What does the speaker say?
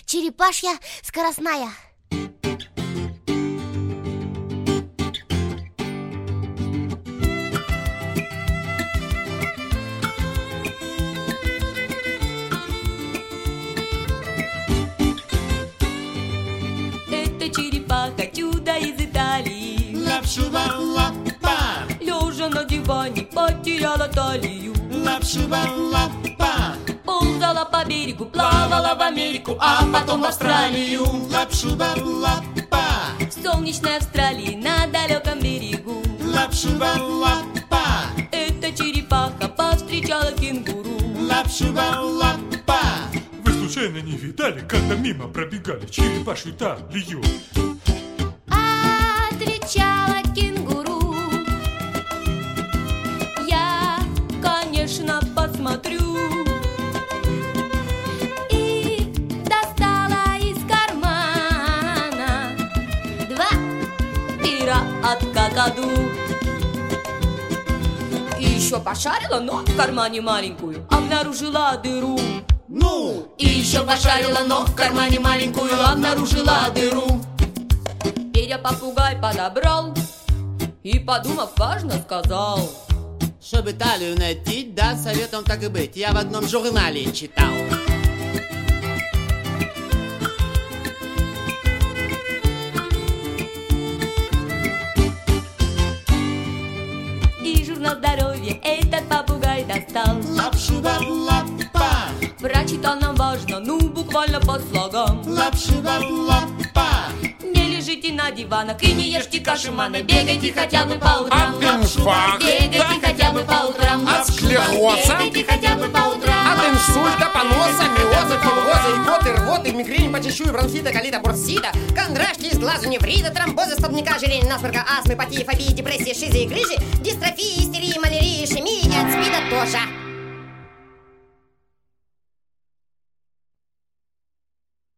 черепашья скоростная. Черепаха, чудо из Италии. Лапшуба-лапа. Лежа на диване, потеряла талию. Лапшуба-лапа. Ползала по берегу, плавала в Америку, а потом в Австралию. Лапшуба-лапа. В солнечной Австралии на далеком берегу. Лапшуба-лапа. Эта черепаха повстречала кенгуру. Лапшуба-лапа. Вы случайно не видали, когда мимо пробегали черепашью талию? Отвечала кенгуру: я, конечно, посмотрю. И достала из кармана 2 пера от какаду. И еще пошарила, но в кармане маленькую обнаружила дыру. И еще пошарила, но в кармане маленькую обнаружила дыру. Перья-попугай подобрал и, подумав, важно сказал: чтобы талию найти, да, советом так и быть, я в одном журнале читал. И журнал здоровья этот попугай достал. Лапшуба-лапа. Прочитал нам важно, ну буквально по слогам. Лапшуба-лапа. Не лежите на диванах и не ешьте каши манной. Бегайте хотя бы по утрам. От инфаркта. Бегайте хотя бы по утрам. От склероза. Бегайте хотя бы по утрам. От инсульта, поноса, миоза, фиброза, икоты, рвоты, мигрень, почечую, бронхита, колита, бурсита, кондрашки из глазу, неврита, тромбоза, столбняка, ожирения, насморка, астмы, патии, фобии, депрессии, шизы и грыжи, дистрофии,